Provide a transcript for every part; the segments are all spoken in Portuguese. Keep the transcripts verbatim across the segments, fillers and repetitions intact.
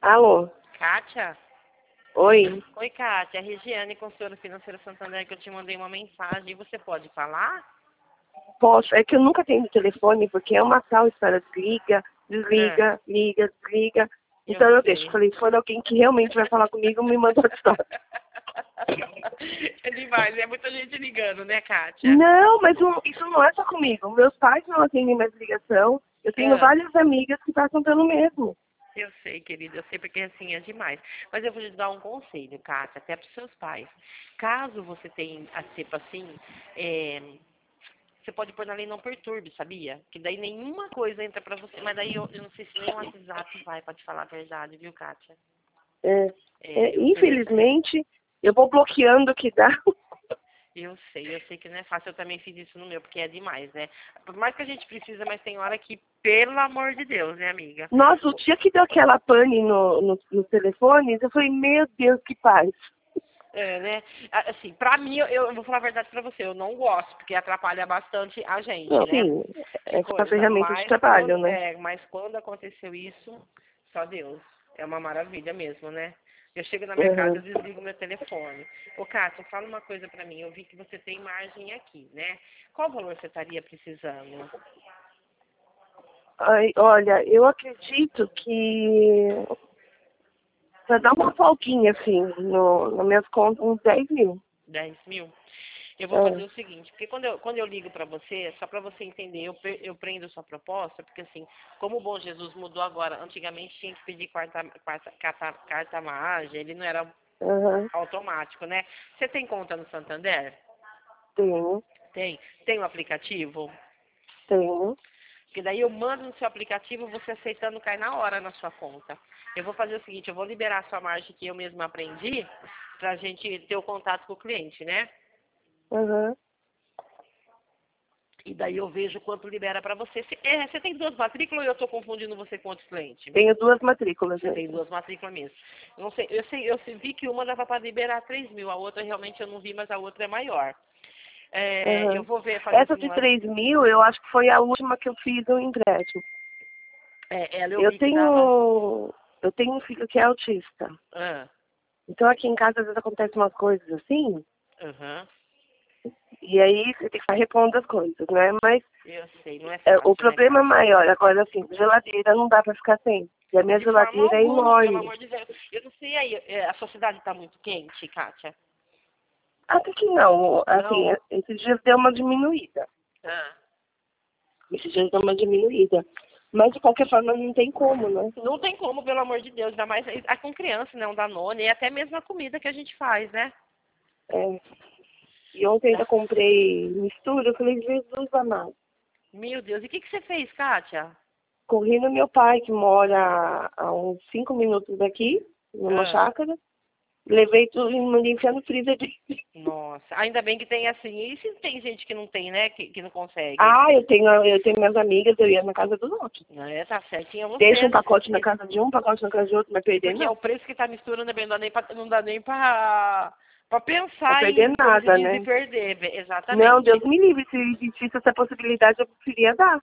Alô? Kátia? Oi? Oi, Kátia. É a Regiane, consultora financeira Santander, que eu te mandei uma mensagem. Você pode falar? Posso. É que eu nunca tenho telefone, porque é uma tal história. Desliga, É, desliga, liga, desliga. eu Então eu sei. deixo. Falei, se for alguém que realmente vai falar comigo, me manda a história. É demais. É muita gente ligando, né, Kátia? Não, mas não- isso não é só comigo. Meus pais não atendem mais ligação. Eu tenho Ah, várias amigas que passam pelo mesmo. eu sei, querida. Eu sei porque assim é demais. Mas eu vou te dar um conselho, Kátia, até para os seus pais. Caso você tenha a cepa assim, é, você pode pôr na lei não perturbe, sabia? Que daí nenhuma coisa entra pra você. Mas daí eu, eu não sei se nem o WhatsApp vai, pra te falar a verdade, viu, Kátia? É, É, é, eu sei, infelizmente, eu vou bloqueando o que dá. eu sei, eu sei que não é fácil. Eu também fiz isso no meu, porque é demais, né? Por mais que a gente precisa, mas tem hora que, pelo amor de Deus, né, amiga? Nossa, o dia que deu aquela pane no, no, no telefone, eu falei, meu Deus, que paz. É, né? A- Assim, pra mim, eu, eu vou falar a verdade pra você, eu não gosto, porque atrapalha bastante a gente, Não, né? sim, Que é uma coisa. ferramenta de Mas quando, trabalho, né? é, mas quando aconteceu isso, só Deus. É uma maravilha mesmo, né? Eu chego na minha casa, Uhum. eu desligo meu telefone. Ô, Cátia, fala uma coisa pra mim. Eu vi que você tem margem aqui, né? Qual valor você estaria precisando? Ai, olha, eu acredito que pra dar uma folguinha, assim, no, nas minhas contas, uns dez mil. Dez mil? Eu vou fazer É. o seguinte, porque quando eu, quando eu ligo para você, só para você entender, eu, pre- eu prendo sua proposta, porque assim, como o Bom Jesus mudou agora, antigamente tinha que pedir quarta, quarta, carta, carta magem, ele não era Uhum. automático, né? Você tem conta no Santander? Tenho, Tem. Tem o aplicativo? tenho. Porque daí eu mando no seu aplicativo, você aceitando cai na hora na sua conta. Eu vou fazer o seguinte, eu vou liberar a sua margem que eu mesma aprendi, pra gente ter o contato com o cliente, né? Uhum. E daí eu vejo quanto libera para você. Você, é, você tem duas matrículas ou eu estou confundindo você com outro cliente? Tenho duas matrículas Você tem mesmo. duas matrículas mesmo. Eu não sei, eu sei, eu sei- vi que uma dava para liberar três mil, a outra realmente eu não vi, mas a outra é maior. É, eu Uhum. vou ver, fazer Essa assim de uma. três mil, eu acho que foi a última que eu fiz um empréstimo. É, ela eu Eu vi que dava. tenho, eu tenho um filho que é autista. Ah, Então aqui em casa às vezes acontecem umas coisas assim, aham, e aí você tem que ficar repondo as coisas, né? Mas eu sei, não é é, o fácil, né, problema Kátia? maior, agora assim, geladeira não dá pra ficar sem. E a minha De forma geladeira é alguma, pelo enorme. amor de Deus. Eu não sei aí, é, a sua cidade está muito quente, Kátia? Até que não, assim, Não? esses dias deu uma diminuída. Ah. Esses dias deu uma diminuída. Mas de qualquer forma não tem como, né? Não tem como, pelo amor de Deus, ainda mais é com criança, né? Um Danone, e até mesmo a comida que a gente faz, né? É. E ontem ainda comprei mistura, eu falei, Jesus amado. Meu Deus, e o que, que você fez, Kátia? Corri no meu pai, que mora a uns cinco minutos daqui, numa Ah, chácara. Levei tudo e mandei enfiar no freezer dele. nossa, ainda bem que tem assim. E se tem gente que não tem, né? Que, que não consegue? Ah, eu tenho, eu tenho minhas amigas, eu ia na casa dos outros. Não é, tá certinho Deixa você, um né? pacote na E, casa de um, um pacote na casa de outro, não vai e perder porque é não. o preço que tá misturando, né, bem, não dá nem pra, não dá nem pra, pra Vai pensar perder em, como se nada, diz, em né? perder. Bem, Não, Deus exatamente. me livre, se existisse essa possibilidade, eu preferia dar.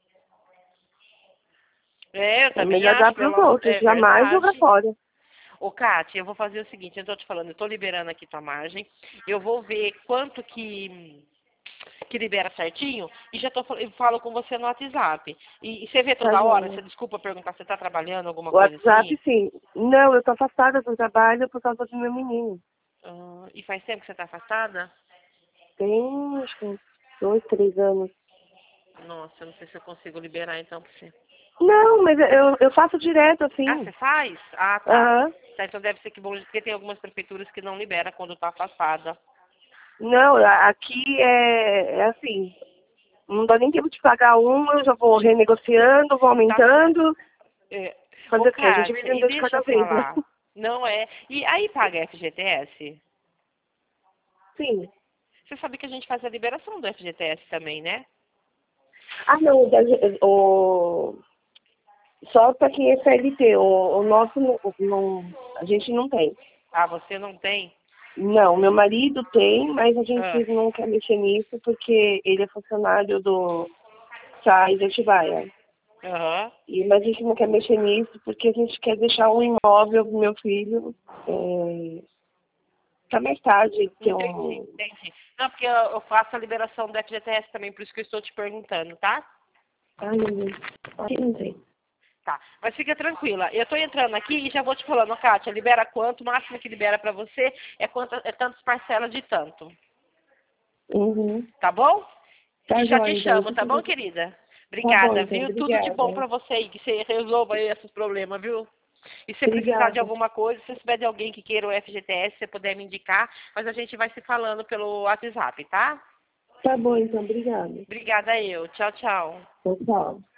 É, eu É também melhor acho, dar para os pelo amor, outros, é jamais jogar verdade. fora. Ô, Kátia, eu vou fazer o seguinte, eu tô te falando, eu tô liberando aqui tua margem, eu vou ver quanto que, que libera certinho e já tô, fal- eu falo com você no WhatsApp. E, e você vê Tá toda hora, joia. você desculpa perguntar, você tá trabalhando, alguma O coisa WhatsApp, assim? sim. Não, eu tô afastada do trabalho por causa do meu menino. Ah, e faz tempo que você tá afastada? Tem, acho que uns dois, três anos. Nossa, eu não sei se eu consigo liberar então pra você. Não, mas eu, eu faço direto, Ah, assim. você faz? Ah, tá. Aham. Tá, então deve ser que bom, porque tem algumas prefeituras que não libera quando tá afastada. Não, a- aqui é, é assim. Não dá nem tempo de pagar uma, eu já vou renegociando, vou Tá certo. aumentando. É. Ô, Fazer o quê? A gente Kátia, vive um e dia de deixa cada eu vez, né? falar. Não é. E aí paga F G T S? Sim. Você sabe que a gente faz a liberação do F G T S também, né? Ah, não, o, o- só para quem é C L T, o, o nosso não, não- a gente não tem. Ah, você não tem? Não, meu marido tem, mas a Ah, gente não quer mexer nisso porque ele é funcionário do S A I de Atibaia. Aham. E, mas a gente não quer mexer nisso porque a gente quer deixar um imóvel pro meu filho é, para mais tarde ter Entendi, um. entendi. Não, porque eu eu faço a liberação do F G T S também, por isso que eu estou te perguntando, tá? Ai, meu Deus. Aqui não tem. Tá, mas fica tranquila. Eu tô entrando aqui e já vou te falando, Kátia, libera quanto? O máximo que libera pra você é, quanto, é tantas parcelas de tanto. Uhum. Tá bom? Tá E já te joia, então. chamo, tá bom, querida? Tá bom, Obrigada, então. viu? Tudo de bom Obrigada. pra você aí, que você resolva aí esses problemas, viu? E se precisar de Obrigada. alguma coisa, se souber de alguém que queira o F G T S, você puder me indicar, mas a gente vai se falando pelo WhatsApp, tá? Tá bom, então. Obrigada. Obrigada eu. Tchau, tchau. Tchau, tchau.